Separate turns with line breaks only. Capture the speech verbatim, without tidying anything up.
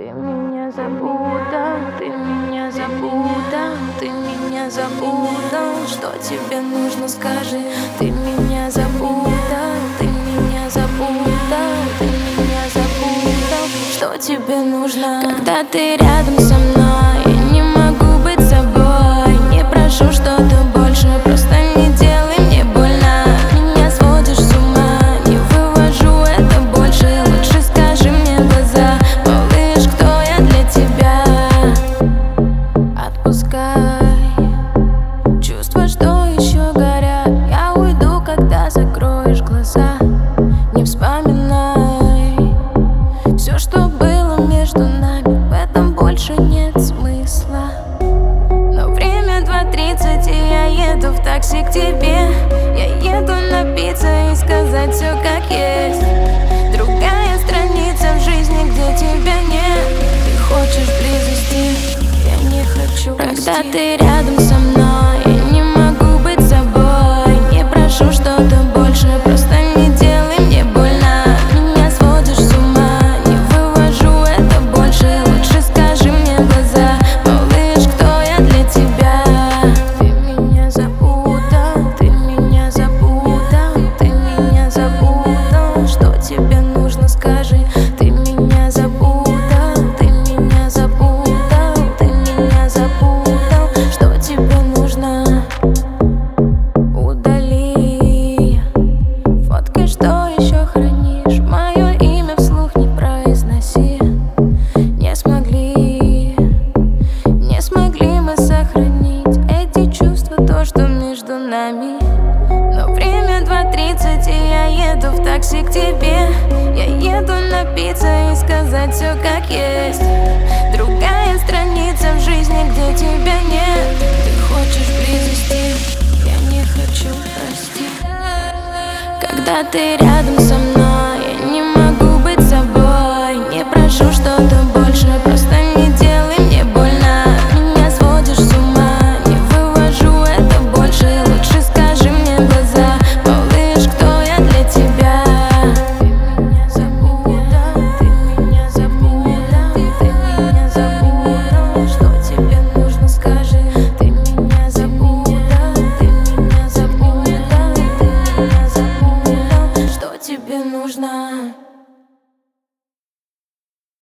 Ты меня запутал, ты меня запутал, ты меня запутал. Что тебе нужно, скажи. Ты меня запутал, ты меня запутал, ты меня запутал. Что тебе нужно? Когда ты рядом со мной, я не могу быть собой. Не прошу что-то больше, просто не делай мне больно. Меня сводишь с ума, не вывожу это больше. Лучше скажи мне в глаза, малыш, кто я для тебя. Отпускай чувства, что еще горят. Я уйду, когда закроешь глаза. Не вспоминай все, что было между нами. В этом больше нет смысла. Но время два тридцать, и я еду в такси к тебе. Я еду напиться и сказать все как есть. Другая страница в жизни, где тебя нет. Ты хочешь близости, я не хочу простить. Когда ты рядом со мной, я не могу быть собой. Не прошу что-то больше, просто не делай мне больно. Меня сводишь с ума, не вывожу это больше. Лучше скажи мне в глаза, малыш, кто я для тебя. Ты меня запутал, ты меня запутал, ты меня запутал. Что тебе нужно, скажи. Ты меня запутал, ты меня запутал, ты меня запутал. Что тебе нужно? Удали фотки, что еще хранишь. Мое имя вслух не произноси. Не смогли, не смогли мы сохранить эти чувства, то, что между нами. Но время два тридцать, и я еду в такси к тебе. Я еду напиться и сказать все как есть. Другая страница в жизни, где тебя нет. Ты хочешь близости, я не хочу простить. Когда ты рядом со мной, я не могу быть собой. Не прошу что-то больше, просто